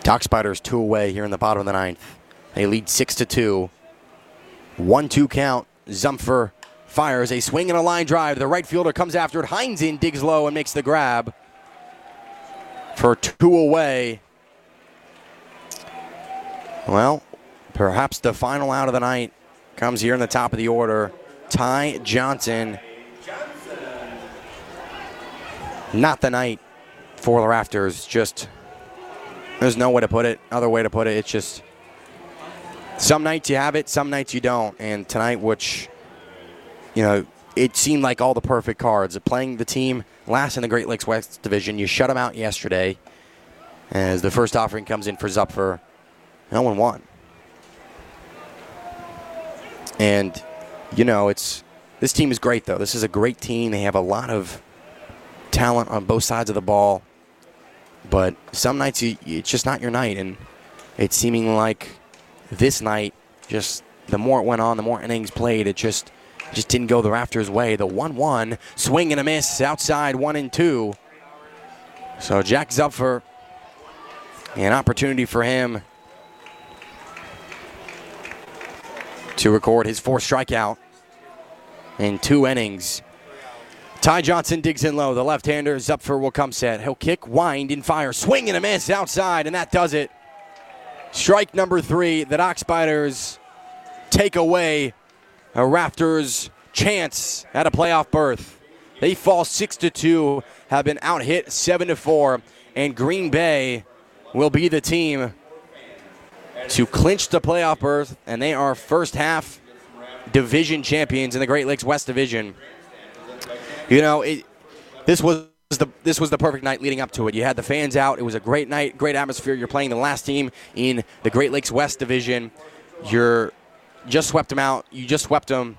Dock Spiders 2 away here in the bottom of the ninth. They lead 6-2. 1-2 count. Zumpfer fires a swing and a line drive. The right fielder comes after it. Heinzen digs low and makes the grab for 2 away. Well, perhaps the final out of the night comes here in the top of the order. Ty Johnson. Not the night for the Rafters. Just, there's no way to put it, other way to put it. It's just, some nights you have it, some nights you don't. And tonight, which, it seemed like all the perfect cards. Playing the team last in the Great Lakes West Division, you shut them out yesterday as the first offering comes in for Zupfer. 0-1. And, this team is great, though. This is a great team. They have a lot of talent on both sides of the ball. But some nights, it's just not your night. And it's seeming like this night, just the more it went on, the more innings played, it just didn't go the Rafters' way. The 1-1, swing and a miss, outside 1-2. So Jack Zupfer, an opportunity for him to record his 4th strikeout in 2 innings. Ty Johnson digs in low. The left-hander, Zupfer, will come set. He'll kick, wind, and fire. Swing and a miss outside, and that does it. Strike number 3. The Dock Spiders take away a Rafters chance at a playoff berth. They fall 6-2, have been out-hit 7-4, and Green Bay will be the team to clinch the playoff berth, and they are first half division champions in the Great Lakes West Division. This was the perfect night leading up to it. You had the fans out. It was a great night, great atmosphere. You're playing the last team in the Great Lakes West Division. You just swept them out. You just swept them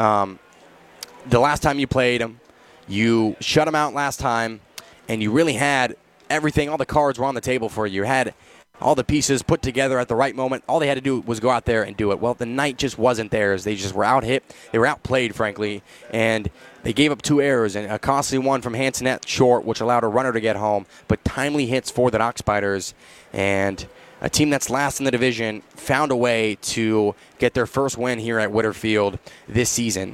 the last time you played them. You shut them out last time, and you really had everything. All the cards were on the table for you. You had all the pieces put together at the right moment. All they had to do was go out there and do it. Well, the night just wasn't theirs. They just were out-hit. They were outplayed, frankly, and they gave up 2 errors, and a costly one from Hanson at short, which allowed a runner to get home, but timely hits for the Dock Spiders. And a team that's last in the division found a way to get their first win here at Whitterfield this season.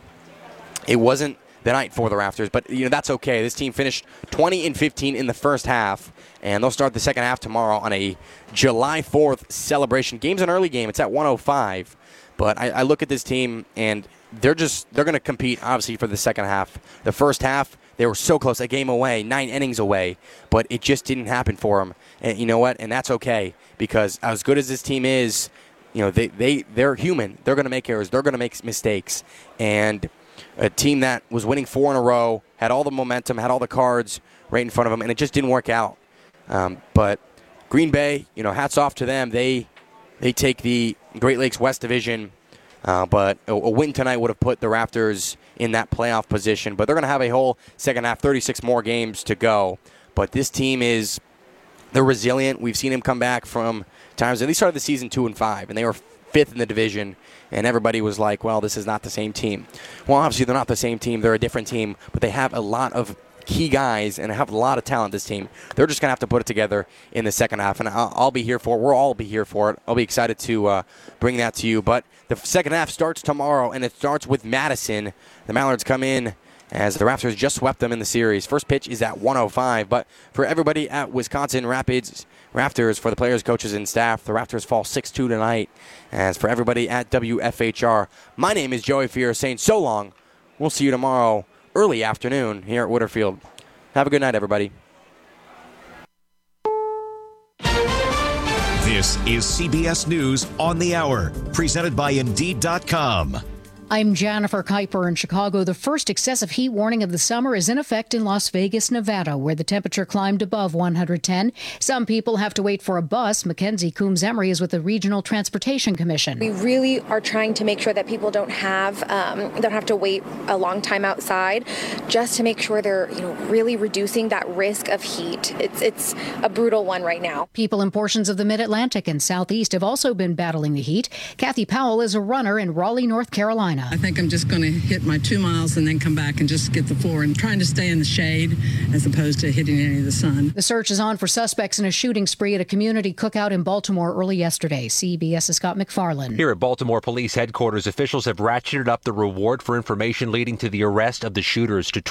It wasn't the night for the Rafters, but that's okay. This team finished 20-15 in the first half, and they'll start the second half tomorrow on a July 4th celebration. Game's an early game. It's at 1:05, but I look at this team, and they're going to compete, obviously, for the second half. The first half, they were so close, a game away, 9 innings away, but it just didn't happen for them. And you know what? And that's okay, because as good as this team is, they're human. They're going to make errors. They're going to make mistakes. And a team that was winning 4 in a row, had all the momentum, had all the cards right in front of them, and it just didn't work out. But Green Bay, hats off to them. They take the Great Lakes West Division, but a win tonight would have put the Rafters in that playoff position. But they're going to have a whole second half, 36 more games to go. But this team they're resilient. We've seen them come back from times. They started the season 2-5, and they were 5th in the division, and everybody was like, well, this is not the same team. Well, obviously they're not the same team. They're a different team, but they have a lot of key guys and have a lot of talent, this team. They're just going to have to put it together in the second half, and I'll be here for it. We'll all be here for it. I'll be excited to bring that to you. But the second half starts tomorrow, and it starts with Madison. The Mallards come in as the Rafters just swept them in the series. First pitch is at 1:05, but for everybody at Wisconsin Rapids Rafters, for the players, coaches, and staff, the Rafters fall 6-2 tonight. As for everybody at WFHR, my name is Joey Fear saying so long. We'll see you tomorrow early afternoon here at Whitterfield. Have a good night, everybody. This is CBS News on the Hour, presented by Indeed.com. I'm Jennifer Kuiper in Chicago. The first excessive heat warning of the summer is in effect in Las Vegas, Nevada, where the temperature climbed above 110. Some people have to wait for a bus. Mackenzie Coombs-Emery is with the Regional Transportation Commission. We really are trying to make sure that people don't have to wait a long time outside, just to make sure they're really reducing that risk of heat. It's a brutal one right now. People in portions of the Mid-Atlantic and Southeast have also been battling the heat. Kathy Powell is a runner in Raleigh, North Carolina. Carolina. I think I'm just going to hit my 2 miles and then come back and just get the 4 and trying to stay in the shade as opposed to hitting any of the sun. The search is on for suspects in a shooting spree at a community cookout in Baltimore early yesterday. CBS's Scott McFarland. Here at Baltimore Police Headquarters, officials have ratcheted up the reward for information leading to the arrest of the shooters to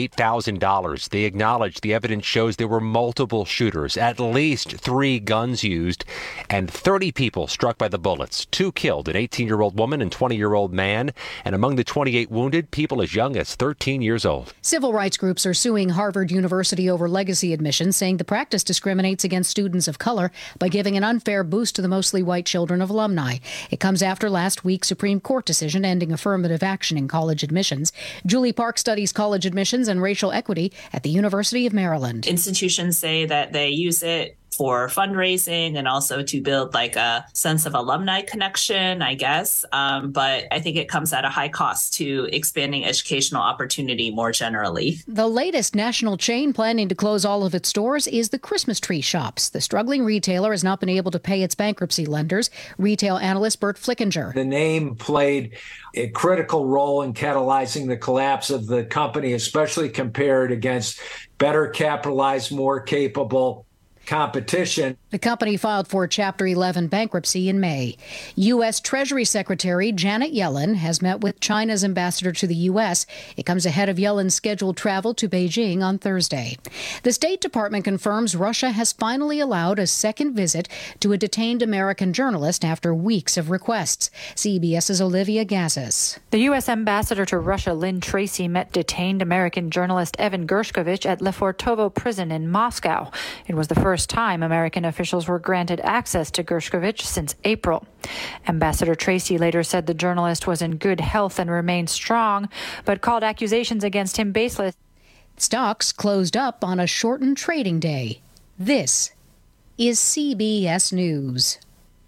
$28,000. They acknowledge the evidence shows there were multiple shooters, at least 3 guns used, and 30 people struck by the bullets. 2 killed, an 18-year-old woman and 20-year-old man, and among the 28 wounded, people as young as 13 years old. Civil rights groups are suing Harvard University over legacy admissions, saying the practice discriminates against students of color by giving an unfair boost to the mostly white children of alumni. It comes after last week's Supreme Court decision ending affirmative action in college admissions. Julie Park studies college admissions and racial equity at the University of Maryland. Institutions say that they use it for fundraising and also to build like a sense of alumni connection, I guess. But I think it comes at a high cost to expanding educational opportunity more generally. The latest national chain planning to close all of its stores is the Christmas tree shops. The struggling retailer has not been able to pay its bankruptcy lenders. Retail analyst Bert Flickinger. The name played a critical role in catalyzing the collapse of the company, especially compared against better capitalized, more capable competition. The company filed for Chapter 11 bankruptcy in May. U.S. Treasury Secretary Janet Yellen has met with China's ambassador to the U.S. It comes ahead of Yellen's scheduled travel to Beijing on Thursday. The State Department confirms Russia has finally allowed a second visit to a detained American journalist after weeks of requests. CBS's Olivia Gazis. The U.S. ambassador to Russia, Lynn Tracy, met detained American journalist Evan Gershkovich at Lefortovo prison in Moscow. It was the first time American officials were granted access to Gershkovich since April. Ambassador Tracy later said the journalist was in good health and remained strong, but called accusations against him baseless. Stocks closed up on a shortened trading day. This is CBS News.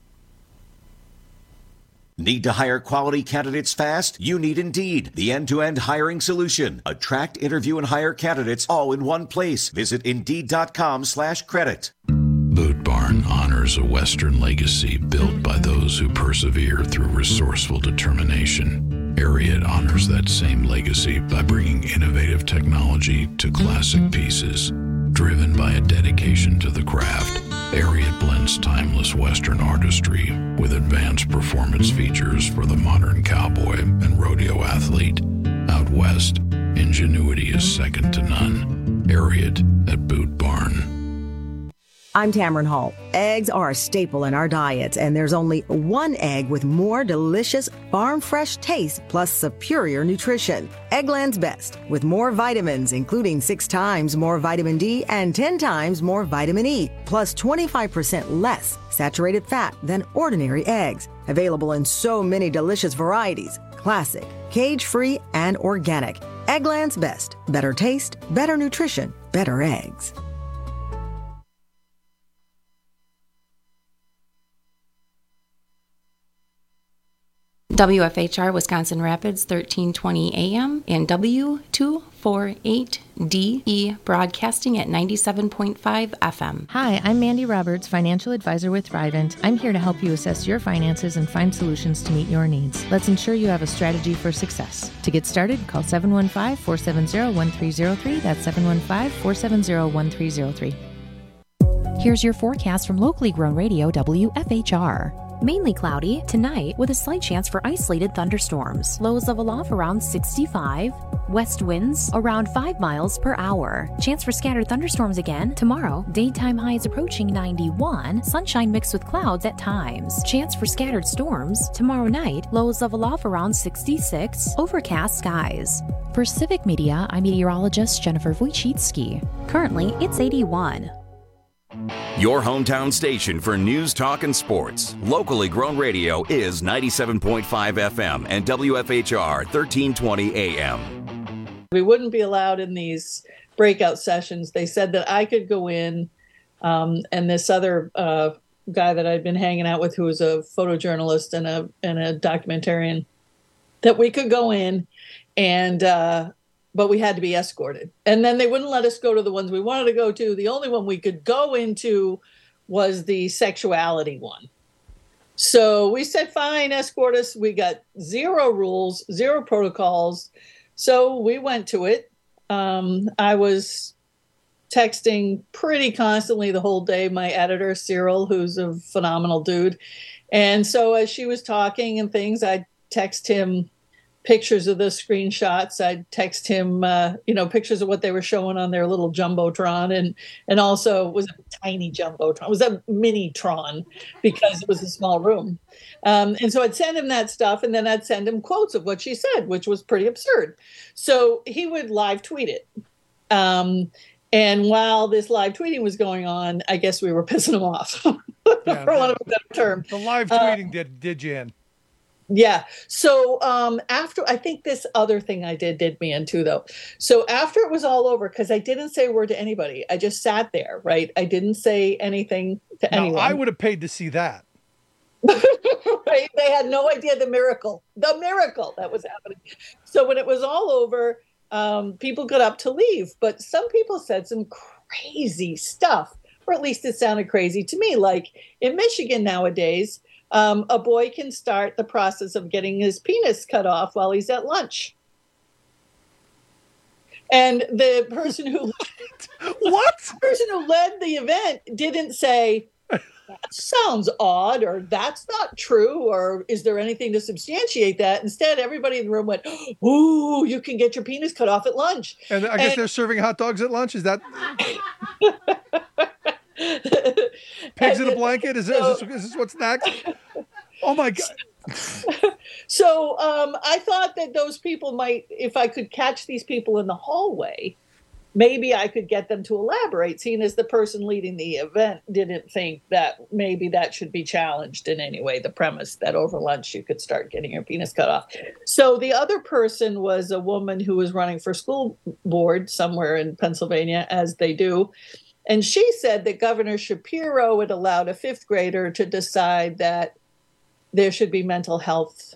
Need to hire quality candidates fast? You need Indeed, the end-to-end hiring solution. Attract, interview, and hire candidates all in one place. Visit Indeed.com/credit. Boot Barn honors a Western legacy built by those who persevere through resourceful determination. Ariat honors that same legacy by bringing innovative technology to classic pieces. Driven by a dedication to the craft, Ariat blends timeless Western artistry with advanced performance features for the modern cowboy and rodeo athlete. Out west, ingenuity is second to none. Ariat at Boot Barn. I'm Tamron Hall. Eggs are a staple in our diets, and there's only one egg with more delicious farm-fresh taste plus superior nutrition. Eggland's Best, with more vitamins, including 6 times more vitamin D and 10 times more vitamin E, plus 25% less saturated fat than ordinary eggs. Available in so many delicious varieties: classic, cage-free, and organic. Eggland's Best. Better taste, better nutrition, better eggs. WFHR Wisconsin Rapids 1320 AM and W248DE broadcasting at 97.5 FM. Hi, I'm Mandy Roberts, financial advisor with Thrivent. I'm here to help you assess your finances and find solutions to meet your needs. Let's ensure you have a strategy for success. To get started, call 715-470-1303. That's 715-470-1303. Here's your forecast from locally grown radio WFHR. Mainly cloudy tonight with a slight chance for isolated thunderstorms. Lows level off around 65. West winds around 5 miles per hour. Chance for scattered thunderstorms again tomorrow. Daytime highs approaching 91. Sunshine mixed with clouds at times. Chance for scattered storms tomorrow night. Lows level off around 66. Overcast skies. For Civic Media, I'm meteorologist Jennifer Wojcicki. Currently, it's 81. Your hometown station for news, talk, and sports. Locally grown radio is 97.5 FM and WFHR 1320 AM. We wouldn't be allowed in these breakout sessions. They said that I could go in, and this other guy that I'd been hanging out with, who was a photojournalist and a documentarian, that we could go in and but we had to be escorted. And then they wouldn't let us go to the ones we wanted to go to. The only one we could go into was the sexuality one. So we said, fine, escort us. We got 0 rules, 0 protocols. So we went to it. I was texting pretty constantly the whole day my editor, Cyril, who's a phenomenal dude. And so as she was talking and things, I'd text him pictures of the screenshots. I'd text him, pictures of what they were showing on their little Jumbotron. And also it was a tiny Jumbotron. It was a mini Tron because it was a small room. And so I'd send him that stuff, and then I'd send him quotes of what she said, which was pretty absurd. So he would live tweet it. And while this live tweeting was going on, I guess we were pissing him off, for want of a better term. The live tweeting did you in. Yeah. So after, I think this other thing I did me in too, though. So after it was all over, because I didn't say a word to anybody, I just sat there, right? I didn't say anything to anyone. I would have paid to see that. Right? They had no idea the miracle that was happening. So when it was all over, people got up to leave, but some people said some crazy stuff, or at least it sounded crazy to me. Like in Michigan nowadays, a boy can start the process of getting his penis cut off while he's at lunch. And the person who led the event didn't say, that sounds odd, or that's not true, or is there anything to substantiate that? Instead, everybody in the room went, ooh, you can get your penis cut off at lunch. And I guess they're serving hot dogs at lunch? Is that... Pigs in a blanket? Is this what's next? Oh, my God. So I thought that those people might, if I could catch these people in the hallway, maybe I could get them to elaborate, seeing as the person leading the event didn't think that maybe that should be challenged in any way, the premise that over lunch you could start getting your penis cut off. So the other person was a woman who was running for school board somewhere in Pennsylvania, as they do. And she said that Governor Shapiro had allowed a 5th grader to decide that there should be mental health,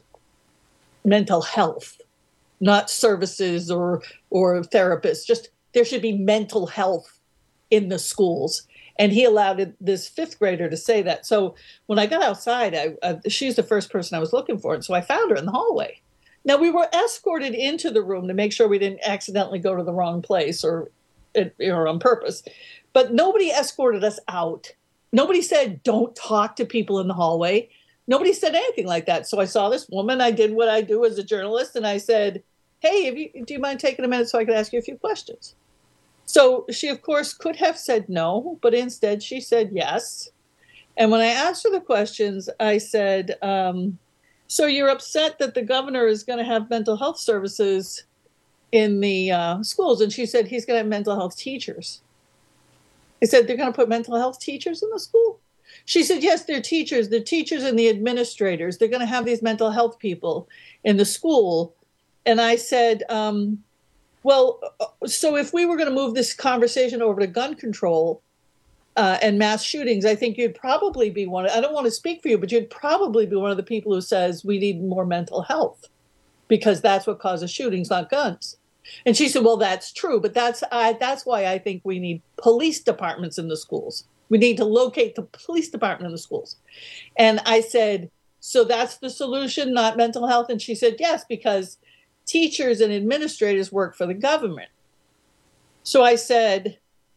not services or therapists, just there should be mental health in the schools. And he allowed this 5th grader to say that. So when I got outside, she's the first person I was looking for. And so I found her in the hallway. Now, we were escorted into the room to make sure we didn't accidentally go to the wrong place or on purpose. But nobody escorted us out. Nobody said, don't talk to people in the hallway. Nobody said anything like that. So I saw this woman. I did what I do as a journalist. And I said, hey, do you mind taking a minute so I could ask you a few questions? So she, of course, could have said no, but instead she said yes. And when I asked her the questions, I said, so you're upset that the governor is going to have mental health services in the schools? And she said, he's going to have mental health teachers. I said, they're going to put mental health teachers in the school? She said, yes, they're teachers. The teachers and the administrators. They're going to have these mental health people in the school. And I said, well, so if we were going to move this conversation over to gun control and mass shootings, I think you'd probably be one. I don't want to speak for you, but you'd probably be one of the people who says we need more mental health because that's what causes shootings, not guns. And she said, well, that's true, but that's why I think we need police departments in the schools. We need to locate the police department in the schools. And I said, so that's the solution, not mental health? And she said, yes, because teachers and administrators work for the government. So I said,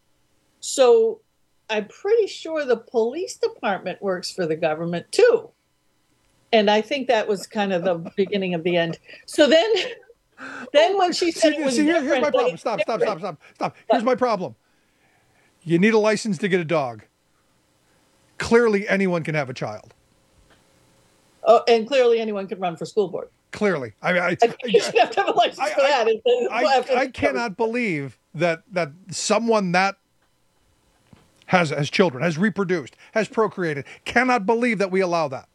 so I'm pretty sure the police department works for the government too. And I think that was kind of the beginning of the end. So then when she said it was here's my problem. Stop. Here's my problem. You need a license to get a dog. Clearly anyone can have a child. Oh, and clearly anyone can run for school board. Clearly. I you should have to have a license for that. I cannot believe that someone that has children, has reproduced, has procreated, cannot believe that we allow that.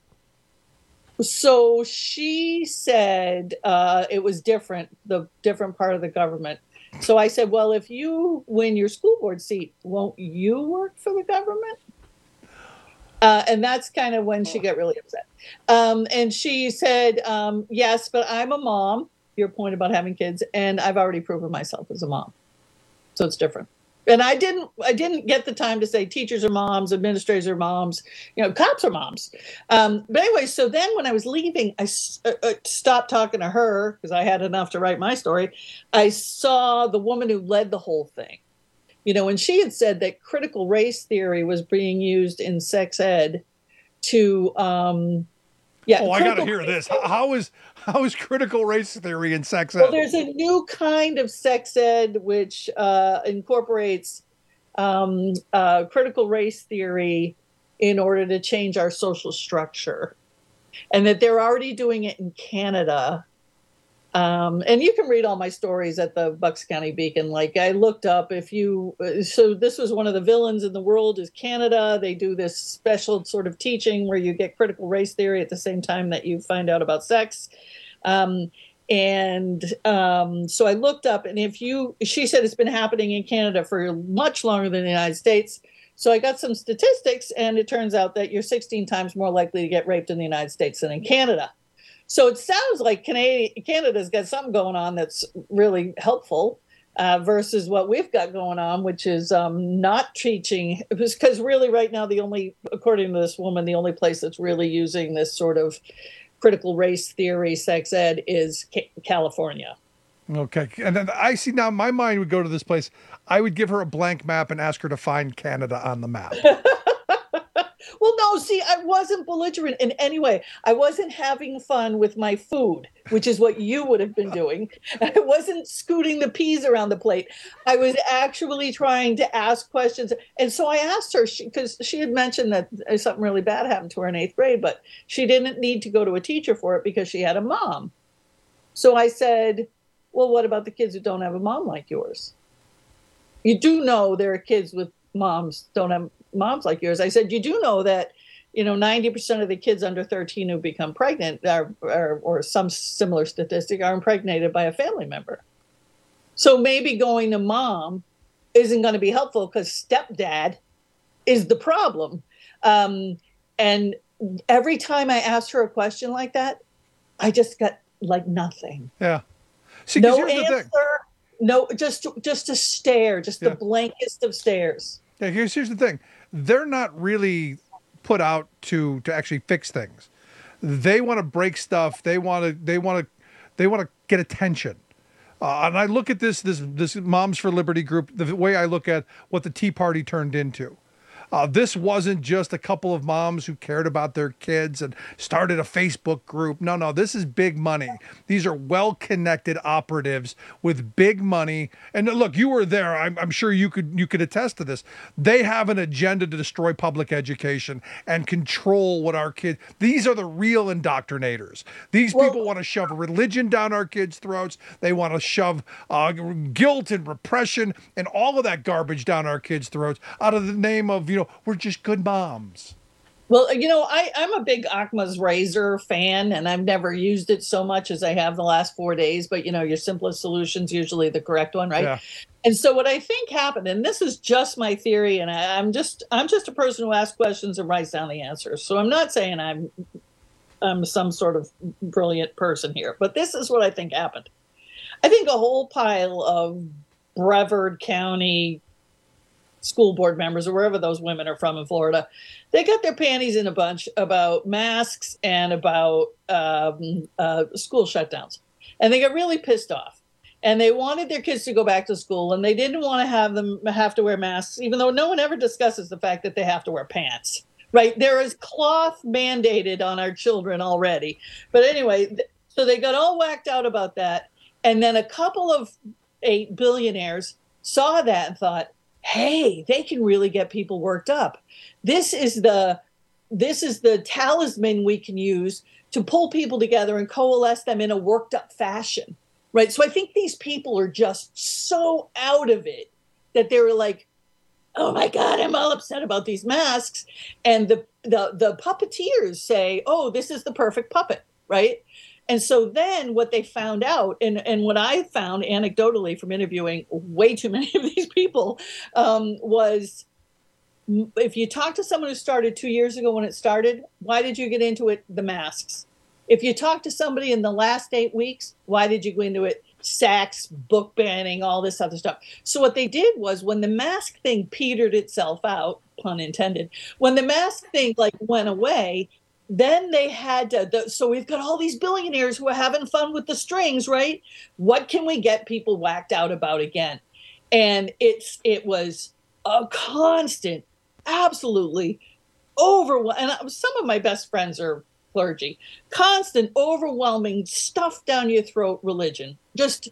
So she said it was different, the different part of the government. So I said, well, if you win your school board seat, won't you work for the government? And that's kind of when she got really upset. And she said, yes, but I'm a mom, your point about having kids, and I've already proven myself as a mom. So it's different. And I didn't get the time to say teachers are moms, administrators are moms, cops are moms. But anyway, so then when I was leaving, I stopped talking to her because I had enough to write my story. I saw the woman who led the whole thing, and she had said that critical race theory was being used in sex ed to, I got to hear this. How is critical race theory in sex ed? Well, there's a new kind of sex ed which incorporates critical race theory in order to change our social structure, and that they're already doing it in Canada. And you can read all my stories at the Bucks County Beacon. Like I looked up so this was one of the villains in the world is Canada. They do this special sort of teaching where you get critical race theory at the same time that you find out about sex. So I looked up, and she said it's been happening in Canada for much longer than the United States. So I got some statistics, and it turns out that you're 16 times more likely to get raped in the United States than in Canada. So it sounds like Canada's got something going on that's really helpful versus what we've got going on, which is not teaching. Because really right now, according to this woman, the only place that's really using this sort of critical race theory, sex ed, is California. Okay. And then I see now my mind would go to this place. I would give her a blank map and ask her to find Canada on the map. Well, no, see, I wasn't belligerent in any way. I wasn't having fun with my food, which is what you would have been doing. I wasn't scooting the peas around the plate. I was actually trying to ask questions. And so I asked her, because she had mentioned that something really bad happened to her in 8th grade, but she didn't need to go to a teacher for it because she had a mom. So I said, well, what about the kids who don't have a mom like yours? You do know there are kids with moms don't have moms like yours. I said, you do know that, 90% of the kids under 13 who become pregnant or some similar statistic are impregnated by a family member. So maybe going to mom isn't going to be helpful because stepdad is the problem. And every time I asked her a question like that, I just got like nothing. Yeah. See, no answer. No, just a stare, the blankest of stares. Yeah, here's the thing. They're not really put out to actually fix things. They want to break stuff. They want to get attention. And I look at this Moms for Liberty group the way I look at what the Tea Party turned into. This wasn't just a couple of moms who cared about their kids and started a Facebook group. No, this is big money. These are well-connected operatives with big money. And look, you were there. I'm sure you could attest to this. They have an agenda to destroy public education and control what our kids. These are the real indoctrinators. These people want to shove religion down our kids' throats. They want to shove guilt and repression and all of that garbage down our kids' throats out of the name of, we're just good moms. Well, I'm a big Occam's razor fan, and I've never used it so much as I have the last 4 days. But, your simplest solution's usually the correct one, right? Yeah. And so what I think happened, and this is just my theory, and I'm just a person who asks questions and writes down the answers. So I'm not saying I'm some sort of brilliant person here, but this is what I think happened. I think a whole pile of Brevard County school board members or wherever those women are from in Florida, they got their panties in a bunch about masks and about school shutdowns. And they got really pissed off. And they wanted their kids to go back to school, and they didn't want to have them have to wear masks, even though no one ever discusses the fact that they have to wear pants, right? There is cloth mandated on our children already. But anyway, so they got all whacked out about that. And then a couple of 8 billionaires saw that and thought, hey, they can really get people worked up. This is the talisman we can use to pull people together and coalesce them in a worked up fashion, right? So I think these people are just so out of it that they were like, oh my God, I'm all upset about these masks. And the puppeteers say, oh, this is the perfect puppet, right? And so then what they found out, and what I found anecdotally from interviewing way too many of these people, was if you talk to someone who started 2 years ago when it started, why did you get into it? The masks. If you talk to somebody in the last 8 weeks, why did you go into it? Sachs book banning, all this other stuff. So what they did was, when the mask thing petered itself out, pun intended, when the mask thing like went away, then they had to, so we've got all these billionaires who are having fun with the strings, right? What can we get people whacked out about again? And it was a constant, absolutely overwhelming. And some of my best friends are clergy. Constant, overwhelming, stuff down your throat religion. Just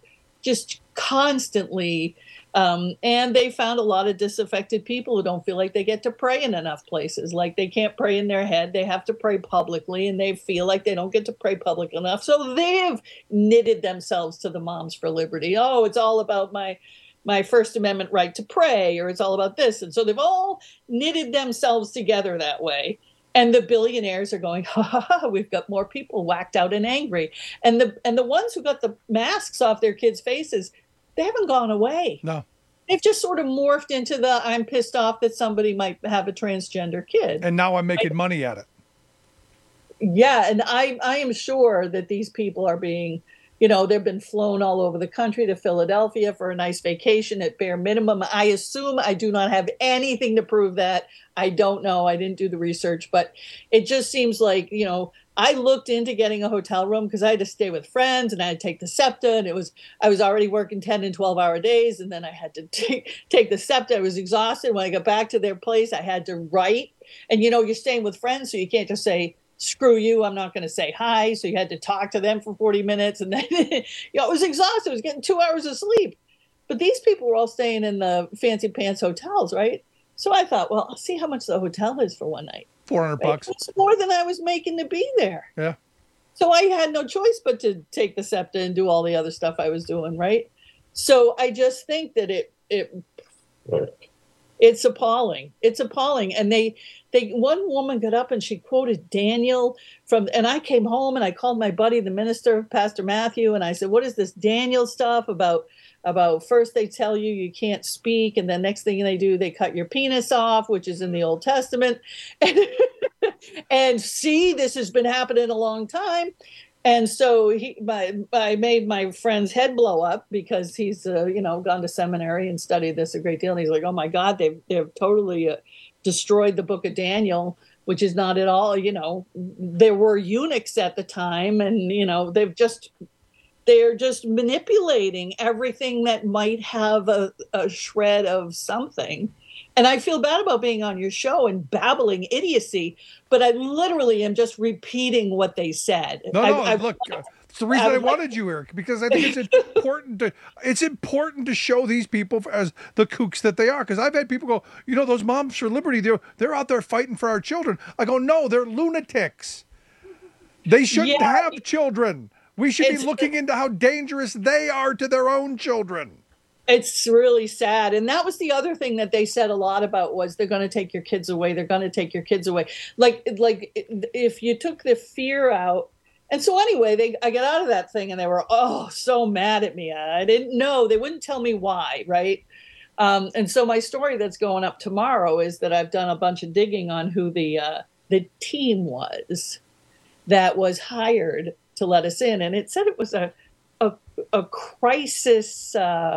constantly. And they found a lot of disaffected people who don't feel like they get to pray in enough places. Like they can't pray in their head. They have to pray publicly, and they feel like they don't get to pray public enough. So they've knitted themselves to the Moms for Liberty. Oh, it's all about my First Amendment right to pray, or it's all about this. And so they've all knitted themselves together that way. And the billionaires are going, ha, ha, ha, we've got more people whacked out and angry. And the ones who got the masks off their kids' faces, they haven't gone away. No. They've just sort of morphed into the, I'm pissed off that somebody might have a transgender kid. And now I'm making money at it. Yeah, and I am sure that these people are being, they've been flown all over the country to Philadelphia for a nice vacation at bare minimum. I assume, I do not have anything to prove that. I don't know. I didn't do the research, but it just seems like, I looked into getting a hotel room because I had to stay with friends and I had to take the SEPTA, and I was already working 10 and 12-hour days, and then I had to take the SEPTA. I was exhausted. When I got back to their place, I had to write. And, you're staying with friends, so you can't just say, screw you, I'm not going to say hi. So you had to talk to them for 40 minutes. And then, it was exhausted. I was getting 2 hours of sleep. But these people were all staying in the fancy pants hotels, right? So I thought, well, I'll see how much the hotel is for one night. $400. It's more than I was making to be there. Yeah. So I had no choice but to take the SEPTA and do all the other stuff I was doing, right? So I just think that it's appalling. It's appalling. And one woman got up and she quoted Daniel and I came home and I called my buddy, the minister, Pastor Matthew, and I said, what is this Daniel stuff about first they tell you can't speak, and then next thing they do, they cut your penis off, which is in the Old Testament. And see, this has been happening a long time. And so I made my friend's head blow up because he's, gone to seminary and studied this a great deal. And he's like, oh my God, they've totally destroyed the book of Daniel, which is not at all, there were eunuchs at the time, and, they're just manipulating everything that might have a shred of something. And I feel bad about being on your show and babbling idiocy, but I literally am just repeating what they said. Look, it's the reason I wanted you, Eric, because I think it's important to show these people as the kooks that they are. Because I've had people go, those Moms for Liberty, they're out there fighting for our children. I go, no, they're lunatics. They shouldn't have children. We should be looking into how dangerous they are to their own children. It's really sad. And that was the other thing that they said a lot about was they're going to take your kids away. They're going to take your kids away. Like if you took the fear out. And so anyway, I got out of that thing and they were, so mad at me. I didn't know. They wouldn't tell me why, right? And so my story that's going up tomorrow is that I've done a bunch of digging on who the team was that was hired to let us in. And it said it was a crisis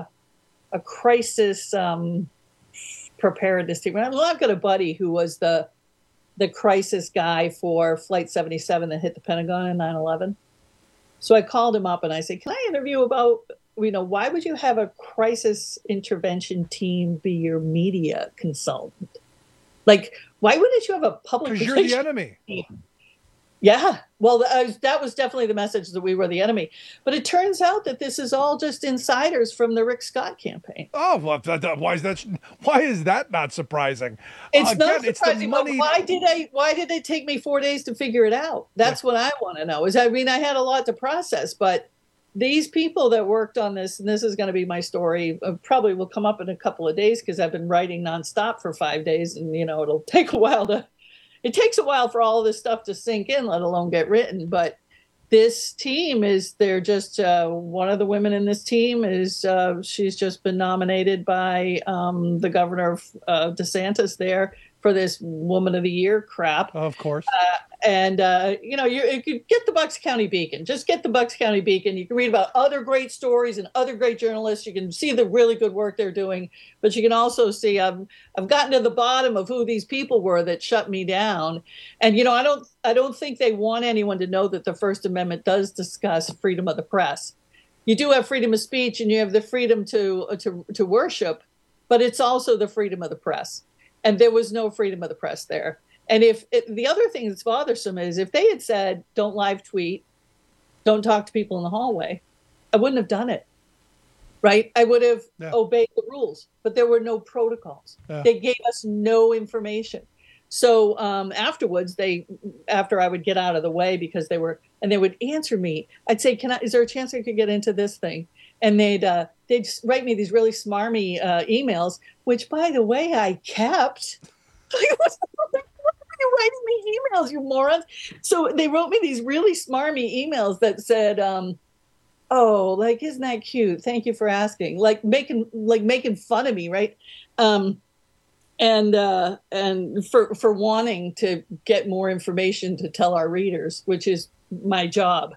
preparedness team. I've got a buddy who was the crisis guy for Flight 77 that hit the Pentagon in 9/11. So I called him up and I said, can I interview about, why would you have a crisis intervention team be your media consultant? Like, why wouldn't you have a public relations team? Because you're the enemy. Yeah, well, that was definitely the message, that we were the enemy. But it turns out that this is all just insiders from the Rick Scott campaign. Oh, well, why is that not surprising? It's not surprising. But why did it take me 4 days to figure it out? That's what I want to know. I had a lot to process, but these people that worked on this, and this is going to be my story, probably will come up in a couple of days because I've been writing nonstop for 5 days, and it'll take a while It takes a while for all of this stuff to sink in, let alone get written. But this team they're just, one of the women in this team is, she's just been nominated by the governor of DeSantis there for this Woman of the Year crap. Of course. You could get the Bucks County Beacon. Just get the Bucks County Beacon. You can read about other great stories and other great journalists. You can see the really good work they're doing, but you can also see I've gotten to the bottom of who these people were that shut me down. And I don't think they want anyone to know that the First Amendment does discuss freedom of the press. You do have freedom of speech, and you have the freedom to worship, but it's also the freedom of the press. And there was no freedom of the press there. And the other thing that's bothersome is if they had said, don't live tweet, don't talk to people in the hallway, I wouldn't have done it, right? I would have obeyed the rules, but there were no protocols. Yeah. They gave us no information. So afterwards, after I would get out of the way because they would answer me, I'd say, is there a chance I could get into this thing? And they'd write me these really smarmy emails, which, by the way, I kept. You're writing me emails, you morons. So they wrote me these really smarmy emails that said, isn't that cute? Thank you for asking. Like making fun of me, right? And for wanting to get more information to tell our readers, which is my job.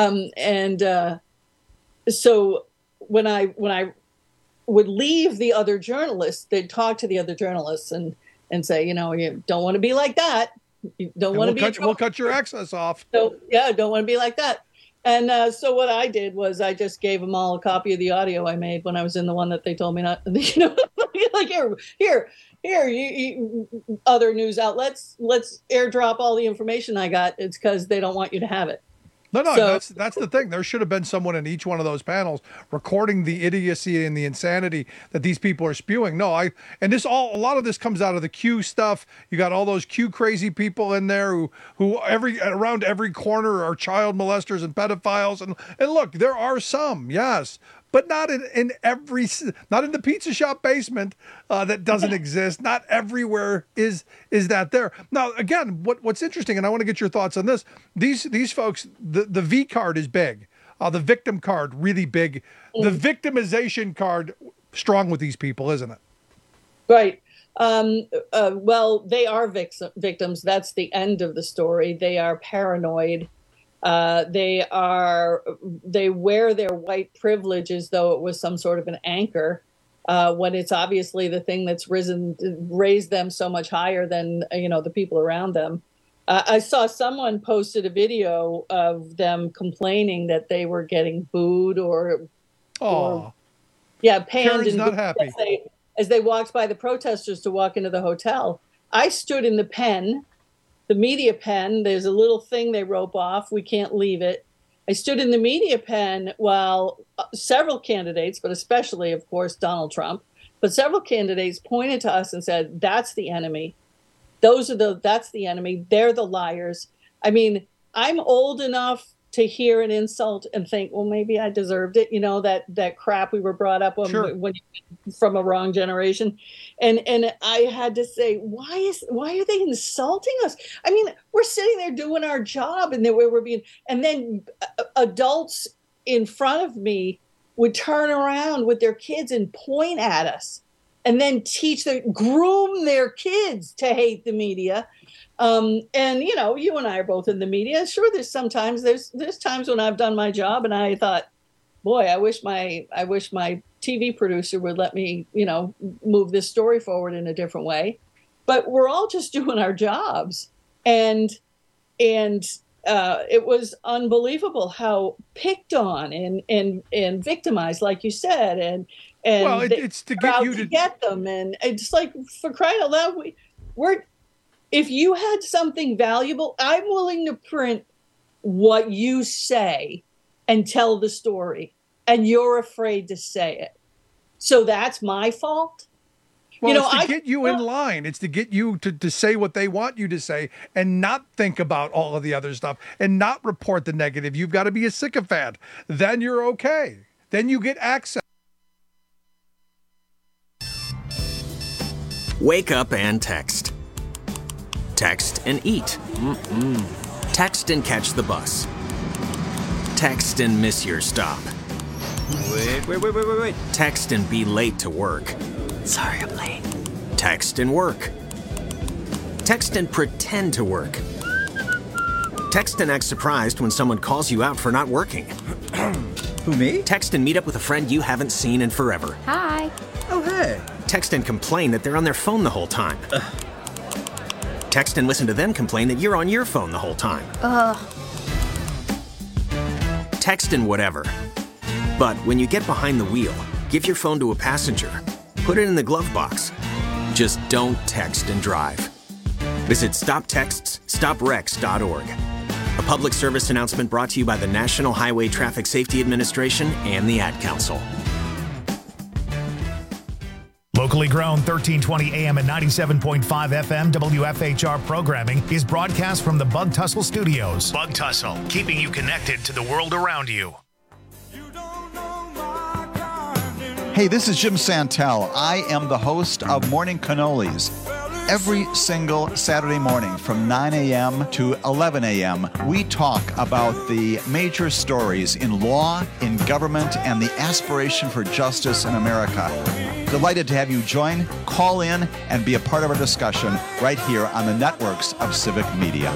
So when I would leave the other journalists, they'd talk to the other journalists and say, you don't want to be like that. You don't want to be. We'll cut your access off. So don't want to be like that. And so what I did was I just gave them all a copy of the audio I made when I was in the one that they told me not. Like here, you other news outlets, let's airdrop all the information I got. It's because they don't want you to have it. No, that's the thing. There should have been someone in each one of those panels recording the idiocy and the insanity that these people are spewing. A lot of this comes out of the Q stuff. You got all those Q crazy people in there who around every corner are child molesters and pedophiles. And look, there are some, yes, but not in the pizza shop basement that doesn't exist. Not everywhere is that there. Now, again, what's interesting, and I want to get your thoughts on this. These folks, the V card is big, the victim card really big, the victimization card strong with these people, isn't it? Right. Well, they are victims. That's the end of the story. They are paranoid. They wear their white privilege as though it was some sort of an anchor, when it's obviously the thing that's raised them so much higher than, the people around them. I saw someone posted a video of them complaining that they were getting booed or panned. Karen's not happy. As they walked by the protesters to walk into the hotel. I stood in the pen. The media pen, there's a little thing they rope off. We can't leave it. I stood in the media pen while several candidates, but especially, of course, Donald Trump, but several candidates pointed to us and said, that's the enemy. That's the enemy. They're the liars. I mean, I'm old enough to hear an insult and think, well, maybe I deserved it. That crap we were brought up on when from a wrong generation. And I had to say, why are they insulting us? I mean, we're sitting there doing our job and then adults in front of me would turn around with their kids and point at us and then groom their kids to hate the media. And you and I are both in the media. Sure, there's times when I've done my job and I thought, boy, I wish my TV producer would let me, move this story forward in a different way. But we're all just doing our jobs. And it was unbelievable how picked on and victimized, like you said, and well, it's to get you to get them. And it's like, for crying out loud, if you had something valuable, I'm willing to print what you say and tell the story, and you're afraid to say it. So that's my fault? Well, it's to get you in line. It's to get you to say what they want you to say and not think about all of the other stuff and not report the negative. You've got to be a sycophant. Then you're okay. Then you get access. Wake up and text. Text and eat. Text and catch the bus. Text and miss your stop. Wait. Text and be late to work. Sorry, I'm late. Text and work. Text and pretend to work. Text and act surprised when someone calls you out for not working. Who, me? Text and meet up with a friend you haven't seen in forever. Hi. Oh, hey. Text and complain that they're on their phone the whole time. Text and listen to them complain that you're on your phone the whole time. Text and whatever. But when you get behind the wheel, give your phone to a passenger. Put it in the glove box. Just don't text and drive. Visit StopTextsStopWrecks.org. A public service announcement brought to you by the National Highway Traffic Safety Administration and the Ad Council. Locally grown 1320 AM and 97.5 FM WFHR programming is broadcast from the Bug Tussle Studios. Bug Tussle, keeping you connected to the world around you. Hey, this is Jim Santel. I am the host of Morning Cannolis. Every single Saturday morning from 9 a.m. to 11 a.m., we talk about the major stories in law, in government, and the aspiration for justice in America. Delighted to have you join, call in, and be a part of our discussion right here on the networks of Civic Media.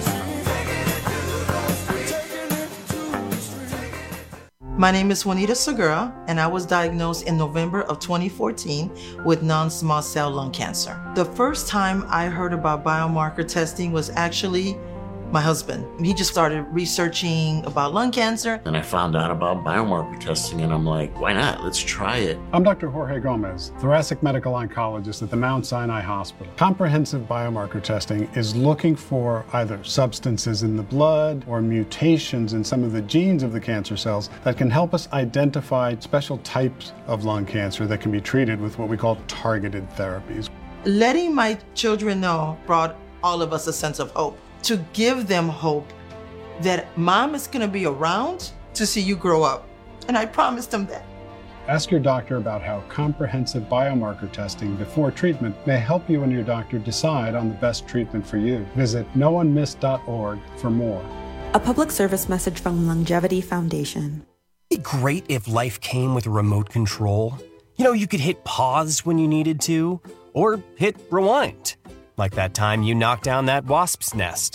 My name is Juanita Segura, and I was diagnosed in November of 2014 with non-small cell lung cancer. The first time I heard about biomarker testing was actually my husband. He just started researching about lung cancer. And I found out about biomarker testing, and I'm like, why not? Let's try it. I'm Dr. Jorge Gomez, thoracic medical oncologist at the Mount Sinai Hospital. Comprehensive biomarker testing is looking for either substances in the blood or mutations in some of the genes of the cancer cells that can help us identify special types of lung cancer that can be treated with what we call targeted therapies. Letting my children know brought all of us a sense of hope. To give them hope that mom is going to be around to see you grow up. And I promised them that. Ask your doctor about how comprehensive biomarker testing before treatment may help you and your doctor decide on the best treatment for you. Visit noonemiss.org for more. A public service message from Longevity Foundation. It'd be great if life came with a remote control. You know, you could hit pause when you needed to, or hit rewind. Like that time you knocked down that wasp's nest.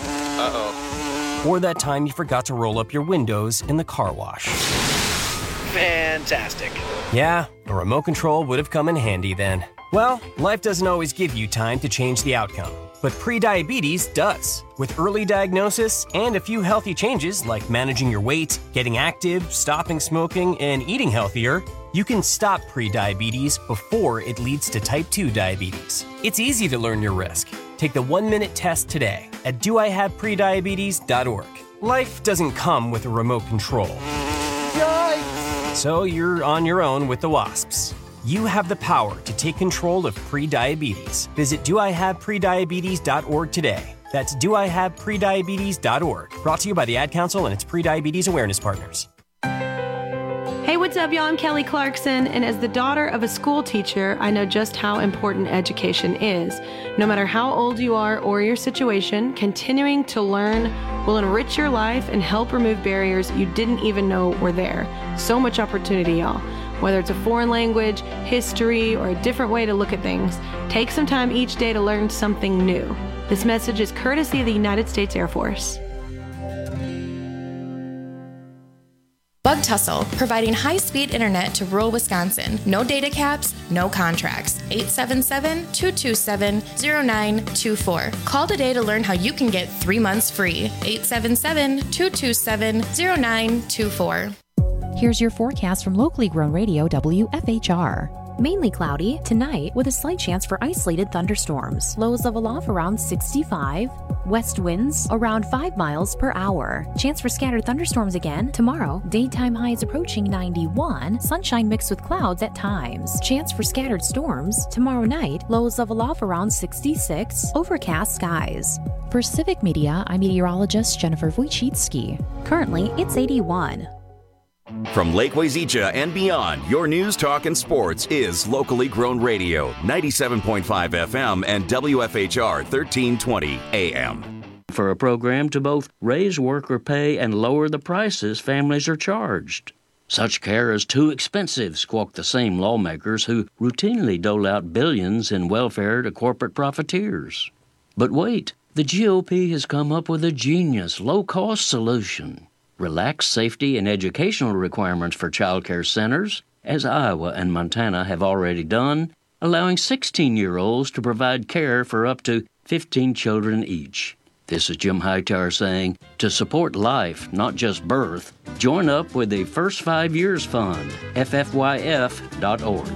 Uh-oh. Or that time you forgot to roll up your windows in the car wash. Fantastic. Yeah, a remote control would have come in handy then. Well, life doesn't always give you time to change the outcome, but prediabetes does. With early diagnosis and a few healthy changes like managing your weight, getting active, stopping smoking, and eating healthier, you can stop prediabetes before it leads to type 2 diabetes. It's easy to learn your risk. Take the 1-minute test today at doihaveprediabetes.org. Life doesn't come with a remote control. Yikes! So you're on your own with the wasps. You have the power to take control of prediabetes. Visit doihaveprediabetes.org today. That's doihaveprediabetes.org. Brought to you by the Ad Council and its Prediabetes Awareness Partners. Hey, what's up, y'all? I'm Kelly Clarkson, and as the daughter of a school teacher, I know just how important education is. No matter how old you are or your situation, continuing to learn will enrich your life and help remove barriers you didn't even know were there. So much opportunity, y'all. Whether it's a foreign language, history, or a different way to look at things, take some time each day to learn something new. This message is courtesy of the United States Air Force. Bug Tussle, providing high-speed internet to rural Wisconsin. No data caps, no contracts. 877-227-0924. Call today to learn how you can get 3 months free. 877-227-0924. Here's your forecast from locally grown radio WFHR. Mainly cloudy tonight with a slight chance for isolated thunderstorms. Lows level off around 65. West winds around 5 miles per hour. Chance for scattered thunderstorms again tomorrow. Daytime highs approaching 91. Sunshine mixed with clouds at times. Chance for scattered storms tomorrow night. Lows level off around 66. Overcast skies. For Civic Media, I'm meteorologist Jennifer Wojcicki. Currently, it's 81. From Lake Wazeecha and beyond, your news, talk, and sports is locally grown radio, 97.5 FM and WFHR 1320 AM. For a program to both raise worker pay and lower the prices families are charged. Such care is too expensive, squawk the same lawmakers who routinely dole out billions in welfare to corporate profiteers. But wait, the GOP has come up with a genius, low-cost solution. Relaxed safety and educational requirements for child care centers, as Iowa and Montana have already done, allowing 16-year-olds to provide care for up to 15 children each. This is Jim Hightower saying, to support life, not just birth, join up with the First 5 Years Fund, ffyf.org.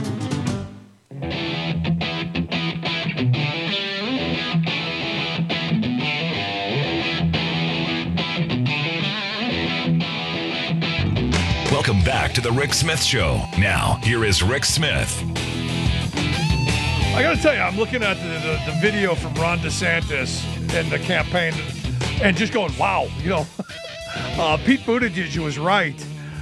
Welcome back to the Rick Smith Show. Now, here is Rick Smith. I got to tell you, I'm looking at the video from Ron DeSantis and the campaign and just going, wow, Pete Buttigieg was right.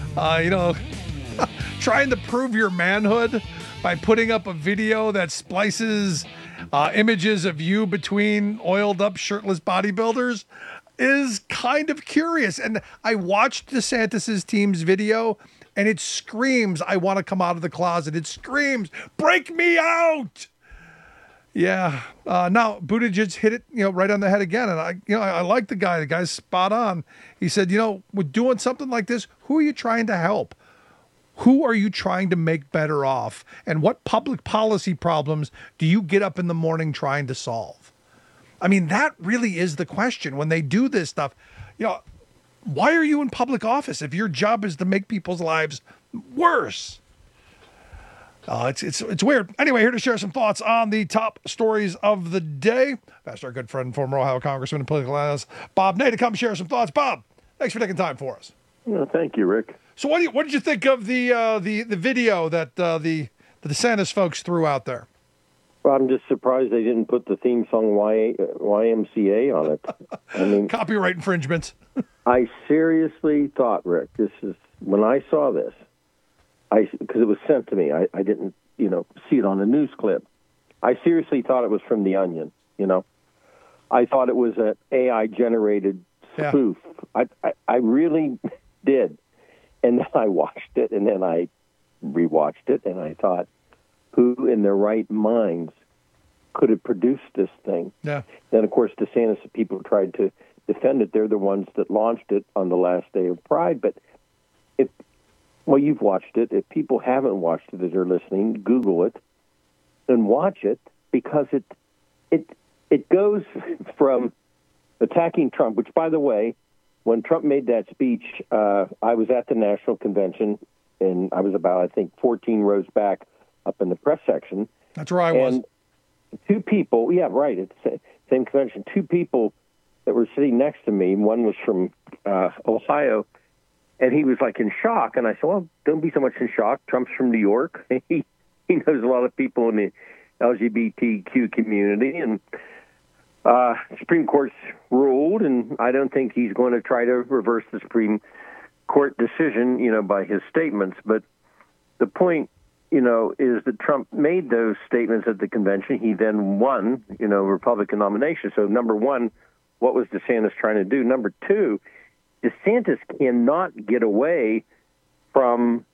Trying to prove your manhood by putting up a video that splices images of you between oiled up shirtless bodybuilders is kind of curious. And I watched DeSantis's team's video and it screams, I want to come out of the closet. It screams, break me out. Yeah. Now Buttigieg hit it, right on the head again. And I like the guy. The guy's spot on. He said, with doing something like this, who are you trying to help? Who are you trying to make better off? And what public policy problems do you get up in the morning trying to solve? I mean, that really is the question when they do this stuff. Why are you in public office if your job is to make people's lives worse? It's weird. Anyway, here to share some thoughts on the top stories of the day. That's our good friend, former Ohio Congressman and political analyst, Bob Ney, to come share some thoughts. Bob, thanks for taking time for us. Well, thank you, Rick. So what did you think of the video that the DeSantis folks threw out there? Well, I'm just surprised they didn't put the theme song YMCA on it. I mean, copyright infringements. I seriously thought, Rick, when I saw this, because it was sent to me, I didn't, see it on a news clip. I seriously thought it was from The Onion. I thought it was an AI-generated spoof. Yeah. I really did. And then I watched it, and then I rewatched it, and I thought, who in their right minds could have produced this thing? Yeah. Then, of course, DeSantis, people tried to defend it. They're the ones that launched it on the last day of Pride. But you've watched it. If people haven't watched it as they're listening, Google it and watch it, because it goes from attacking Trump, which, by the way, when Trump made that speech, I was at the national convention, and I was about, 14 rows back up in the press section. That's where I was. And two people, at the same convention, two people that were sitting next to me, one was from Ohio, and he was in shock. And I said, well, don't be so much in shock. Trump's from New York. He knows a lot of people in the LGBTQ community, and Supreme Court's ruled, and I don't think he's going to try to reverse the Supreme Court decision, by his statements. But the point, is that Trump made those statements at the convention. He then won, Republican nomination. So, number one, what was DeSantis trying to do? Number two, DeSantis cannot get away from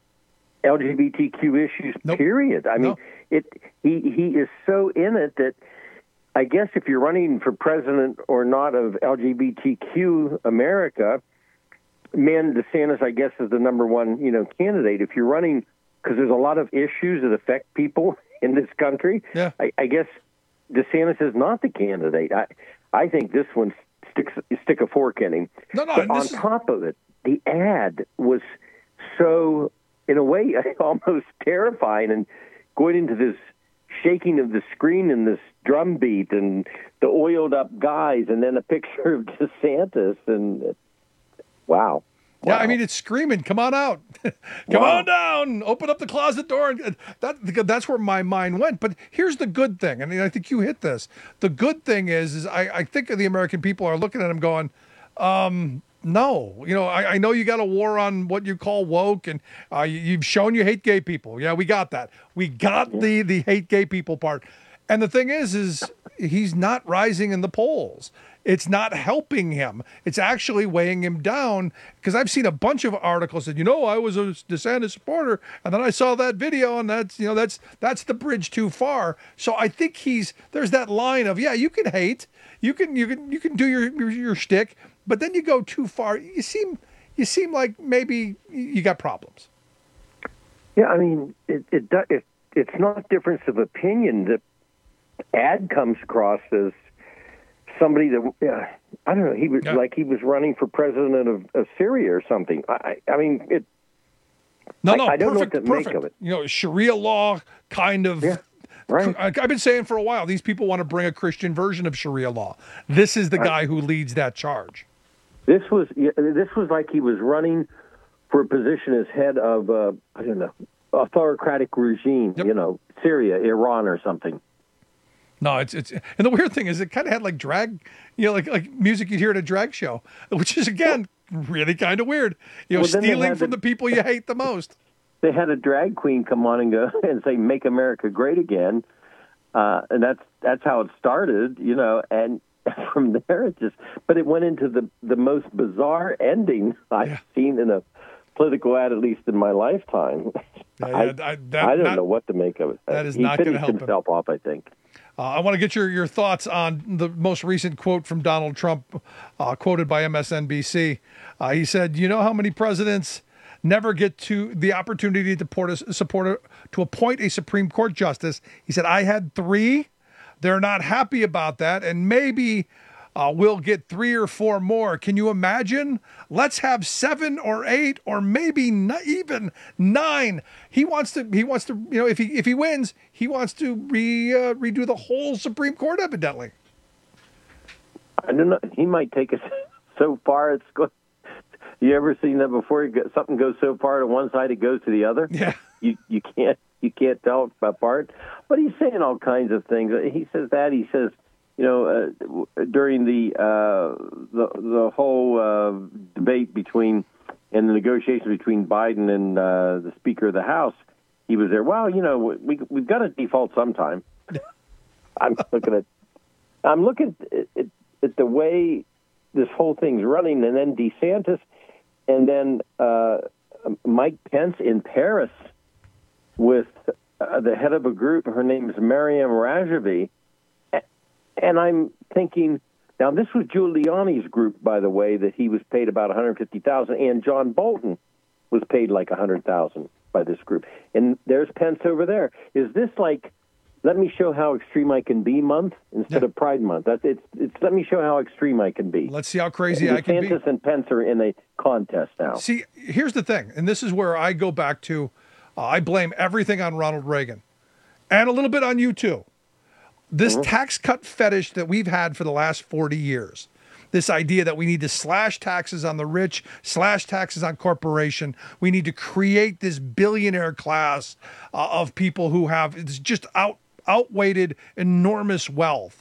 LGBTQ issues, period. I mean, he is so in it that I guess if you're running for president or not of LGBTQ America, DeSantis, I guess, is the number one, candidate. If you're running, because there's a lot of issues that affect people in this country, I guess DeSantis is not the candidate. I think this one stick a fork in him. But on top of it, the ad was so, in a way, almost terrifying, and going into this shaking of the screen and this drum beat and the oiled up guys, and then a picture of DeSantis, and wow. Yeah, I mean, it's screaming, come on out. Come on down. Open up the closet door. And that's where my mind went. But here's the good thing. I mean, I think you hit this. The good thing is I think the American people are looking at him going, no. I know you got a war on what you call woke, and you've shown you hate gay people. Yeah, we got that. We got the hate gay people part. And the thing is he's not rising in the polls. it's not helping him. It's actually weighing him down, because I've seen a bunch of articles that, I was a DeSantis supporter, and then I saw that video, and that's the bridge too far. So I think there's that line of, you can hate, you can do your shtick, but then you go too far. You seem like maybe you got problems. Yeah, I mean, it's not difference of opinion. The ad comes across as somebody that I don't know. He was like he was running for president of Syria or something. I mean, it. No, I don't know what to perfect. make of it. Sharia law kind of. Yeah, right. I've been saying for a while, these people want to bring a Christian version of Sharia law. This is the guy who leads that charge. This was like he was running for a position as head of I don't know, autocratic regime. Yep. Syria, Iran, or something. No, it's and the weird thing is it kind of had like drag, like music you'd hear at a drag show, which is again really kind of weird. Stealing from the people you hate the most. They had a drag queen come on and go and say "Make America Great Again," and that's how it started, and from there it went into the most bizarre ending I've seen in a political ad, at least in my lifetime. I don't know what to make of it. That is not going to help himself off, I think. I want to get your thoughts on the most recent quote from Donald Trump, quoted by MSNBC. He said, how many presidents never get to the opportunity to appoint a Supreme Court justice? He said, I had 3. They're not happy about that, and maybe we'll get 3 or 4 more. Can you imagine? Let's have 7 or 8 or maybe even 9. He wants to. If he wins, he wants to redo the whole Supreme Court. Evidently, I don't know. He might take us so far. It's good. You ever seen that before? Something goes so far to one side, it goes to the other. Yeah. You can't tell it apart. But he's saying all kinds of things. He says that. He says, during the whole debate and the negotiations between Biden and the Speaker of the House, he was there. Well, we've got to default sometime. I'm looking at the way this whole thing's running, and then DeSantis, and then Mike Pence in Paris with the head of a group. Her name is Maryam Rajavi. And I'm thinking, now this was Giuliani's group, by the way, that he was paid about $150,000, and John Bolton was paid like $100,000 by this group. And there's Pence over there. Is this like, let me show how extreme I can be month instead of Pride Month? It's let me show how extreme I can be. Let's see how crazy I can be. DeSantis and Pence are in a contest now. See, here's the thing, and this is where I go back to, I blame everything on Ronald Reagan, and a little bit on you too. This tax cut fetish that we've had for the last 40 years, this idea that we need to slash taxes on the rich, slash taxes on corporation. We need to create this billionaire class of people who have just outweighed enormous wealth.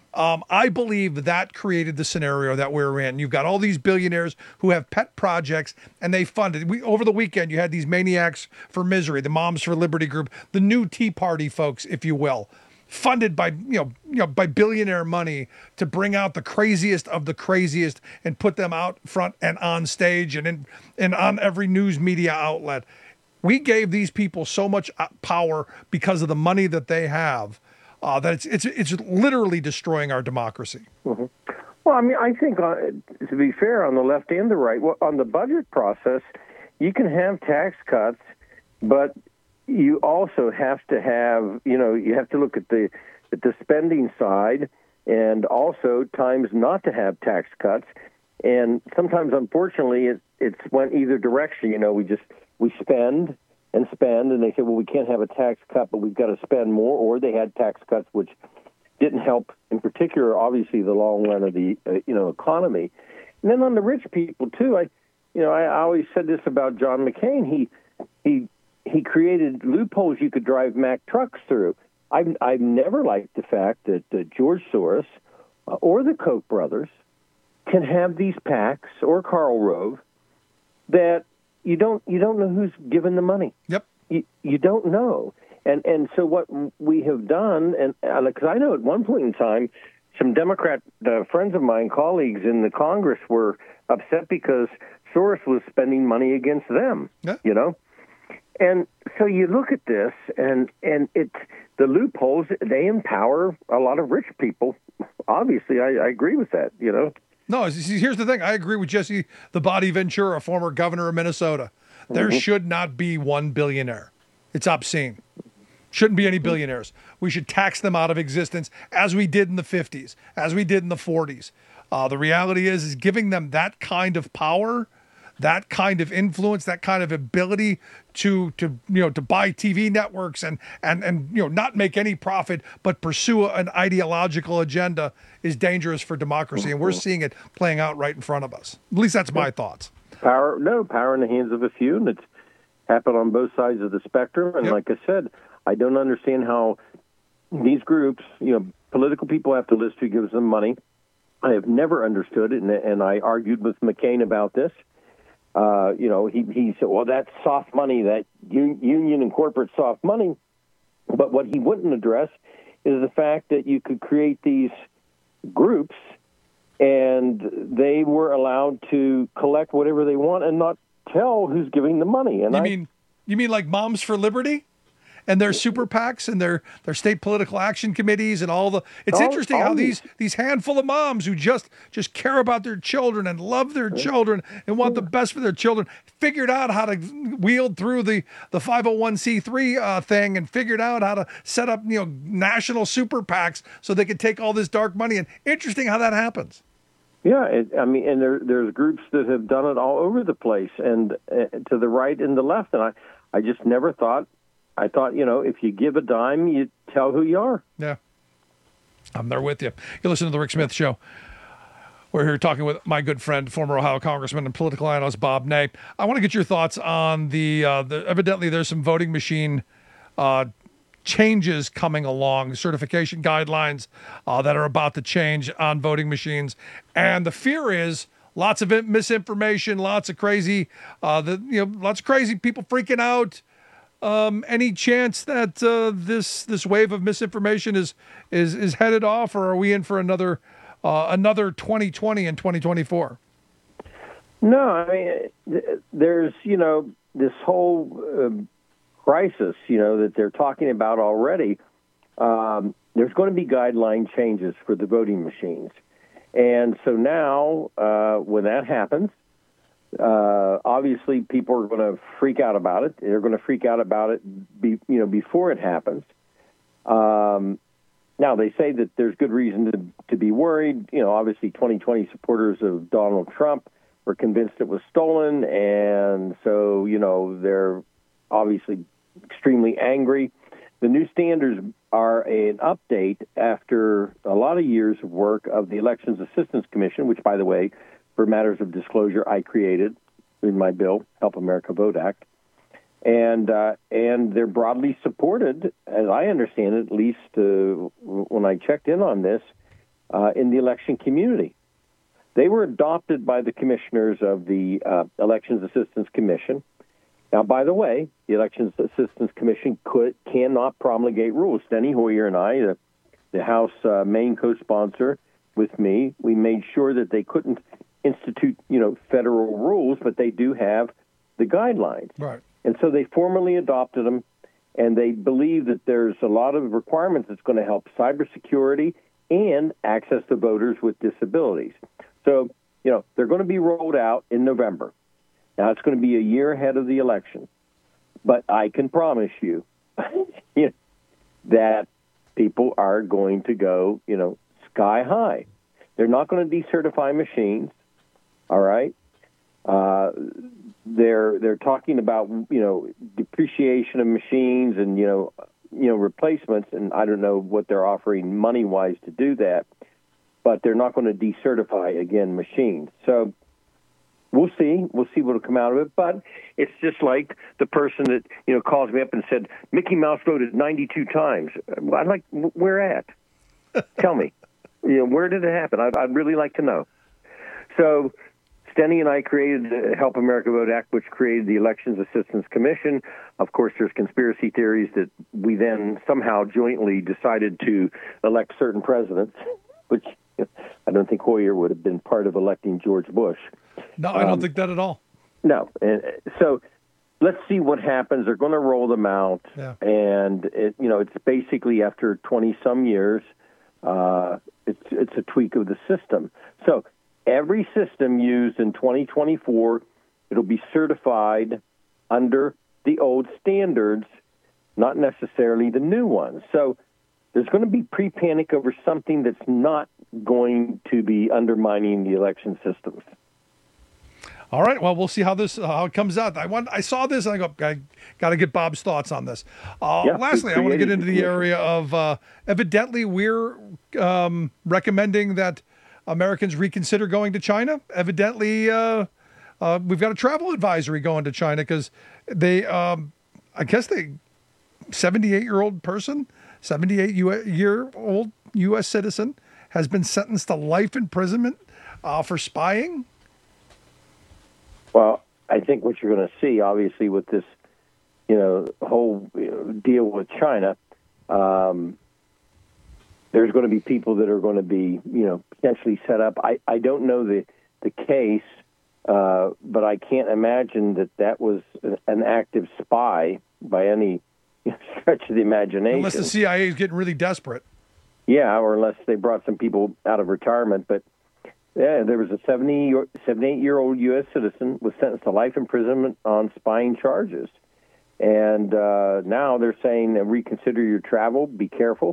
I believe that created the scenario that we're in. You've got all these billionaires who have pet projects, and they funded. Over the weekend, you had these maniacs for misery, the Moms for Liberty group, the new Tea Party folks, if you will, funded by by billionaire money to bring out the craziest of the craziest and put them out front and on stage and on every news media outlet. We gave these people so much power because of the money that they have that it's literally destroying our democracy. Mm-hmm. Well, I mean, I think to be fair, on the left and the right, on the budget process, you can have tax cuts, but you also have to have, you have to look at the spending side, and also times not to have tax cuts. And sometimes, unfortunately, it's went either direction. We spend, and they say, well, we can't have a tax cut, but we've got to spend more. Or they had tax cuts which didn't help, in particular, obviously, the long run of the economy. And then on the rich people too, I always said this about John McCain. He created loopholes you could drive Mack trucks through. I've never liked the fact that George Soros or the Koch brothers can have these PACs or Karl Rove that you don't know who's given the money. Yep. You don't know. And so what we have done, and because I know at one point in time, some Democrat friends of mine, colleagues in the Congress, were upset because Soros was spending money against them, you know? And so you look at this, and it's the loopholes, they empower a lot of rich people. Obviously, I agree with that, you know? No, here's the thing. I agree with Jesse the Body Ventura, former governor of Minnesota. There should not be one billionaire. It's obscene. Shouldn't be any billionaires. We should tax them out of existence, as we did in the 50s, as we did in the 40s. The reality is giving them that kind of power, that kind of influence, that kind of ability to buy TV networks and not make any profit but pursue an ideological agenda is dangerous for democracy, and we're seeing it playing out right in front of us. At least that's my thoughts. Power in the hands of a few, and it's happened on both sides of the spectrum. And like I said, I don't understand how these groups, political people have to list who gives them money. I have never understood it, and I argued with McCain about this. He said, well, that's soft money, that union and corporate soft money. But what he wouldn't address is the fact that you could create these groups and they were allowed to collect whatever they want and not tell who's giving the money. And you mean like Moms for Liberty? And their super PACs and their state political action committees and all the. It's interesting how these handful of moms who just care about their children and love their children and want the best for their children figured out how to wield through the 501c3 thing and figured out how to set up national super PACs so they could take all this dark money. And interesting how that happens. Yeah, and there's groups that have done it all over the place and to the right and the left, and I just never thought. I thought, if you give a dime, you tell who you are. Yeah. I'm there with you. You listen to The Rick Smith Show. We're here talking with my good friend, former Ohio Congressman and political analyst Bob Ney. I want to get your thoughts on the evidently there's some voting machine changes coming along, certification guidelines that are about to change on voting machines. And the fear is lots of misinformation, lots of crazy people freaking out. Any chance that this wave of misinformation is headed off, or are we in for another 2020 and 2024? No, there's this whole crisis that they're talking about already. There's going to be guideline changes for the voting machines, and so now when that happens. Obviously, people are going to freak out about it. They're going to freak out about it, before it happens. Now, they say that there's good reason to be worried. Obviously, 2020 supporters of Donald Trump were convinced it was stolen, and so, they're obviously extremely angry. The new standards are an update after a lot of years of work of the Elections Assistance Commission, which, by the way, for matters of disclosure, I created in my bill, Help America Vote Act. And they're broadly supported, as I understand it, at least when I checked in on this, in the election community. They were adopted by the commissioners of the Elections Assistance Commission. Now, by the way, the Elections Assistance Commission cannot promulgate rules. Steny Hoyer and I, the House main co-sponsor with me, we made sure that they couldn't institute, federal rules, but they do have the guidelines. Right. And so they formally adopted them, and they believe that there's a lot of requirements that's going to help cybersecurity and access to voters with disabilities. So, they're going to be rolled out in November. Now, it's going to be a year ahead of the election. But I can promise you that people are going to go, sky high. They're not going to decertify machines. All right. They're talking about depreciation of machines and replacements, and I don't know what they're offering money wise to do that, but they're not going to decertify again machines. So we'll see what'll come out of it. But it's just like the person that calls me up and said Mickey Mouse voted 92 times. I'd like where at? Tell me, where did it happen? I'd really like to know. So. Steny and I created the Help America Vote Act, which created the Elections Assistance Commission. Of course, there's conspiracy theories that we then somehow jointly decided to elect certain presidents. which I don't think Hoyer would have been part of electing George Bush. No, I don't think that at all. No. And so let's see what happens. They're going to roll them out. Yeah. And, it's basically after 20-some years, it's a tweak of the system. So every system used in 2024, it'll be certified under the old standards, not necessarily the new ones. So there's going to be pre-panic over something that's not going to be undermining the election systems. All right. Well, we'll see how it comes out. I saw this and I got to get Bob's thoughts on this. Lastly, I want to get into the area of evidently we're recommending that Americans reconsider going to China. Evidently, we've got a travel advisory going to China because they, 78-year-old person, 78-year-old U.S. citizen has been sentenced to life imprisonment for spying. Well, I think what you're going to see, obviously, with this, whole deal with China, there's going to be people that are going to be, potentially set up. I don't know the case, but I can't imagine that was an active spy by any stretch of the imagination. Unless the CIA is getting really desperate. Yeah, or unless they brought some people out of retirement, but. Yeah, there was a 78-year-old U.S. citizen was sentenced to life imprisonment on spying charges. And now they're saying reconsider your travel, be careful.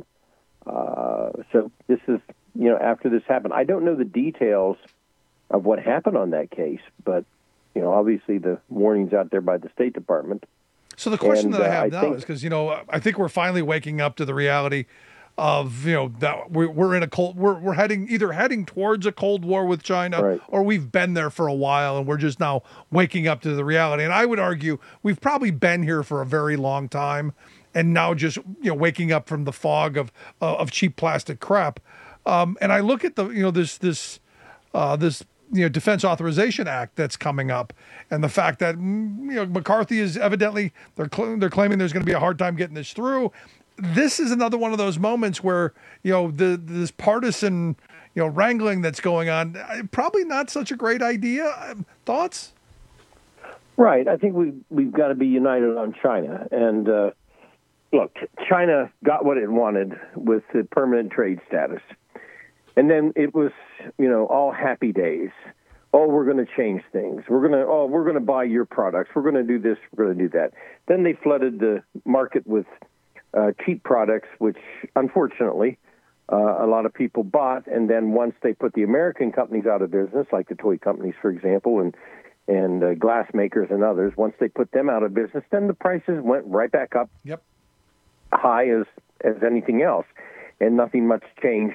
So this is, after this happened. I don't know the details of what happened on that case, but, obviously the warning's out there by the State Department. So the question that I have now is because, I think we're finally waking up to the reality of that we're in we're heading towards a Cold War with China, right, or we've been there for a while and we're just now waking up to the reality. And I would argue we've probably been here for a very long time, and now just waking up from the fog of cheap plastic crap. And I look at the this Defense Authorization Act that's coming up, and the fact that McCarthy is evidently they're claiming there's going to be a hard time getting this through. This is another one of those moments where, this partisan, wrangling that's going on, probably not such a great idea. Thoughts? Right. I think we've got to be united on China. And look, China got what it wanted with the permanent trade status. And then it was, all happy days. Oh, we're going to change things. We're going to buy your products. We're going to do this. We're going to do that. Then they flooded the market with cheap products, which unfortunately a lot of people bought. And then once they put the American companies out of business, like the toy companies, for example, and glass makers and others, once they put them out of business, then the prices went right back up, high as anything else. And nothing much changed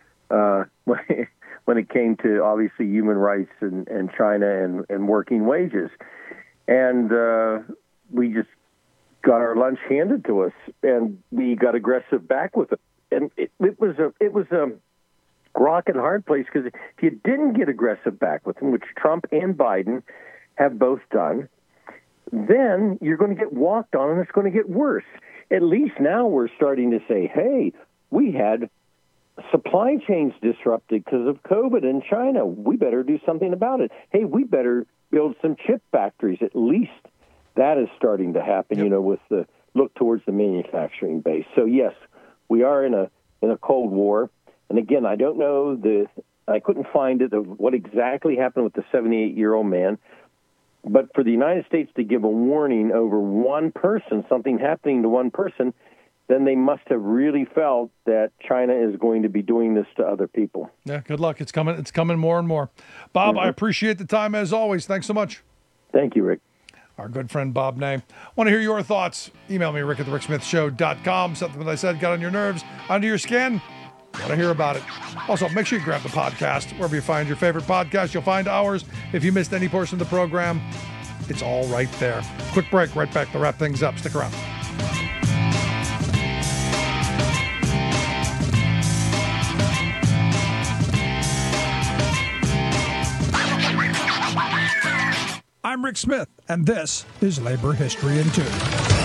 when it came to, obviously, human rights and China and working wages. And we just got our lunch handed to us, and we got aggressive back with it. And it was a rock and hard place, because if you didn't get aggressive back with them, which Trump and Biden have both done, then you're going to get walked on, and it's going to get worse. At least now we're starting to say, hey, we had supply chains disrupted because of COVID in China. We better do something about it. Hey, we better build some chip factories. At least that is starting to happen, with the look towards the manufacturing base. So, yes, we are in a Cold War. And again, I don't know I couldn't find it of what exactly happened with the 78-year-old man. But for the United States to give a warning over one person, something happening to one person, then they must have really felt that China is going to be doing this to other people. Yeah, good luck. It's coming more and more. Bob, I appreciate the time as always. Thanks so much. Thank you, Rick. Our good friend Bob Ney. Want to hear your thoughts? Email me, rick@thericksmithshow.com. Something that I said got on your nerves, under your skin? Want to hear about it. Also, make sure you grab the podcast. Wherever you find your favorite podcast, you'll find ours. If you missed any portion of the program, it's all right there. Quick break, right back to wrap things up. Stick around. I'm Rick Smith, and this is Labor History in 2.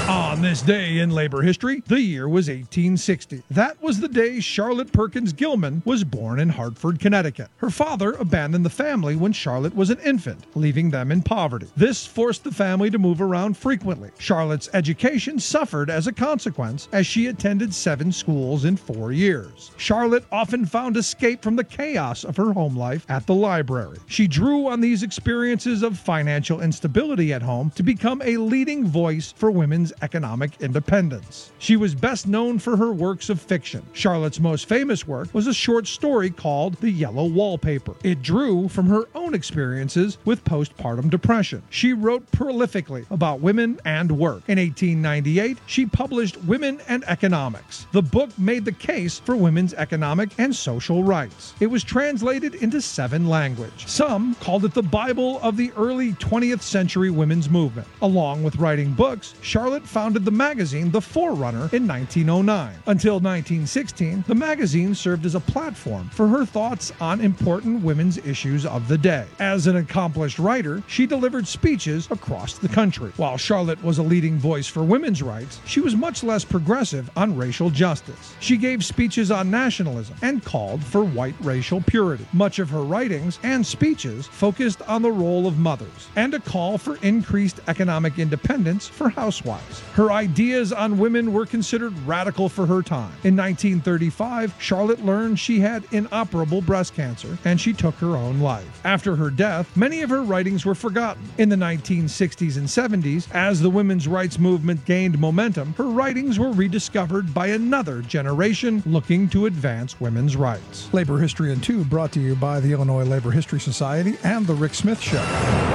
On this day in labor history, the year was 1860. That was the day Charlotte Perkins Gilman was born in Hartford, Connecticut. Her father abandoned the family when Charlotte was an infant, leaving them in poverty. This forced the family to move around frequently. Charlotte's education suffered as a consequence, as she attended 7 schools in 4 years. Charlotte often found escape from the chaos of her home life at the library. She drew on these experiences of financial instability at home to become a leading voice for women's economic independence. She was best known for her works of fiction. Charlotte's most famous work was a short story called The Yellow Wallpaper. It drew from her own experiences with postpartum depression. She wrote prolifically about women and work. In 1898, she published Women and Economics. The book made the case for women's economic and social rights. It was translated into 7 languages. Some called it the Bible of the early 20th century women's movement. Along with writing books, Charlotte founded the magazine The Forerunner in 1909. Until 1916, the magazine served as a platform for her thoughts on important women's issues of the day. As an accomplished writer, she delivered speeches across the country. While Charlotte was a leading voice for women's rights, she was much less progressive on racial justice. She gave speeches on nationalism and called for white racial purity. Much of her writings and speeches focused on the role of mothers and a call for increased economic independence for housewives. Her ideas on women were considered radical for her time. In 1935, Charlotte learned she had inoperable breast cancer, and she took her own life. After her death, many of her writings were forgotten. In the 1960s and 70s, as the women's rights movement gained momentum, her writings were rediscovered by another generation looking to advance women's rights. Labor History in 2 brought to you by the Illinois Labor History Society and The Rick Smith Show.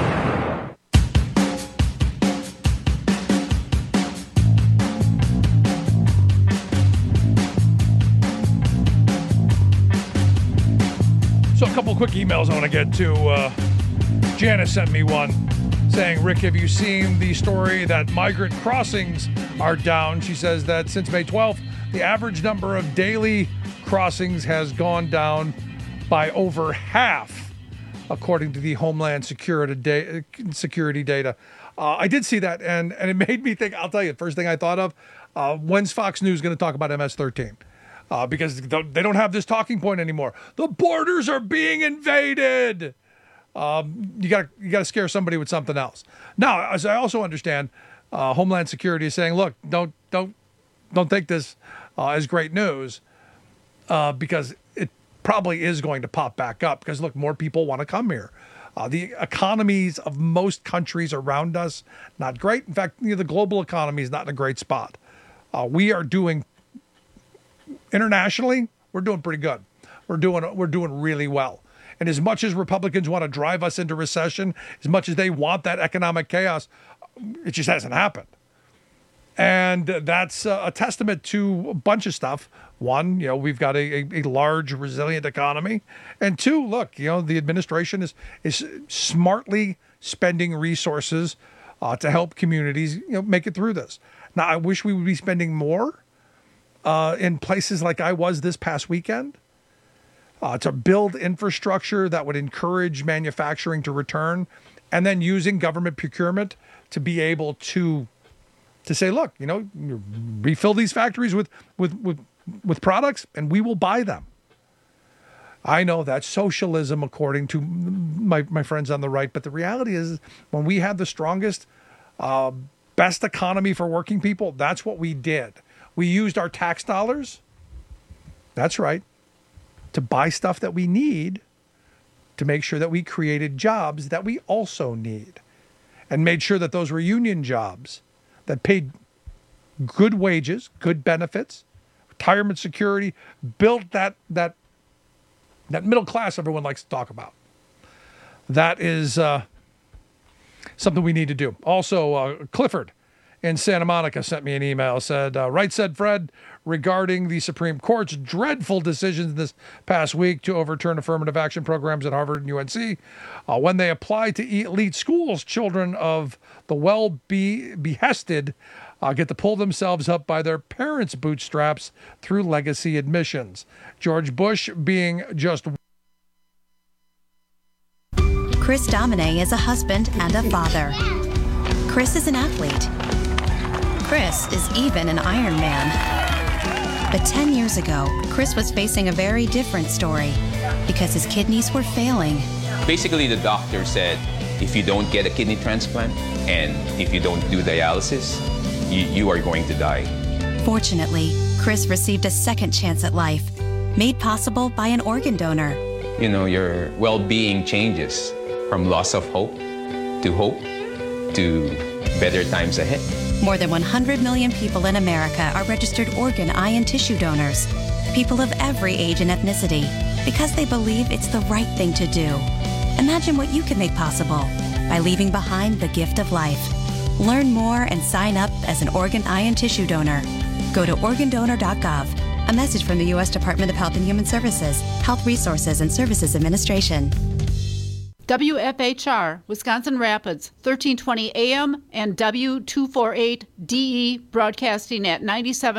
So a couple quick emails I want to get to. Janice sent me one saying, Rick, have you seen the story that migrant crossings are down? She says that since May 12th, the average number of daily crossings has gone down by over half, according to the Homeland Security data. I did see that, and it made me think, I'll tell you, the first thing I thought of, when's Fox News going to talk about MS-13? Because they don't have this talking point anymore. The borders are being invaded. You got to scare somebody with something else. Now, as I also understand, Homeland Security is saying, look, don't take this as great news, because it probably is going to pop back up. Because look, more people want to come here. The economies of most countries around us, not great. In fact, the global economy is not in a great spot. We are doing internationally, we're doing pretty good. We're doing really well. And as much as Republicans want to drive us into recession, as much as they want that economic chaos, it just hasn't happened. And that's a testament to a bunch of stuff. One, we've got a large, resilient economy. And 2, look, the administration is smartly spending resources to help communities, make it through this. Now, I wish we would be spending more in places like I was this past weekend, to build infrastructure that would encourage manufacturing to return, and then using government procurement to be able to say, look, refill these factories with products and we will buy them. I know that's socialism according to my friends on the right, but the reality is when we had the strongest, best economy for working people, that's what we did. We used our tax dollars, that's right, to buy stuff that we need, to make sure that we created jobs that we also need, and made sure that those were union jobs that paid good wages, good benefits, retirement security, built that middle class everyone likes to talk about. That is something we need to do. Also, Clifford in Santa Monica sent me an email, said, right said Fred, regarding the Supreme Court's dreadful decisions this past week to overturn affirmative action programs at Harvard and UNC. When they apply to elite schools, children of the well-behested get to pull themselves up by their parents' bootstraps through legacy admissions. George Bush being just... Chris Domine is a husband and a father. Chris is an athlete. Chris is even an Iron Man. But 10 years ago, Chris was facing a very different story because his kidneys were failing. Basically, the doctor said, if you don't get a kidney transplant and if you don't do dialysis, you are going to die. Fortunately, Chris received a second chance at life, made possible by an organ donor. You know, your well-being changes from loss of hope to better times ahead. More than 100 million people in America are registered organ, eye, and tissue donors. People of every age and ethnicity, because they believe it's the right thing to do. Imagine what you can make possible by leaving behind the gift of life. Learn more and sign up as an organ, eye, and tissue donor. Go to organdonor.gov. A message from the U.S. Department of Health and Human Services, Health Resources and Services Administration. WFHR, Wisconsin Rapids, 1320 AM and W248DE, broadcasting at 97.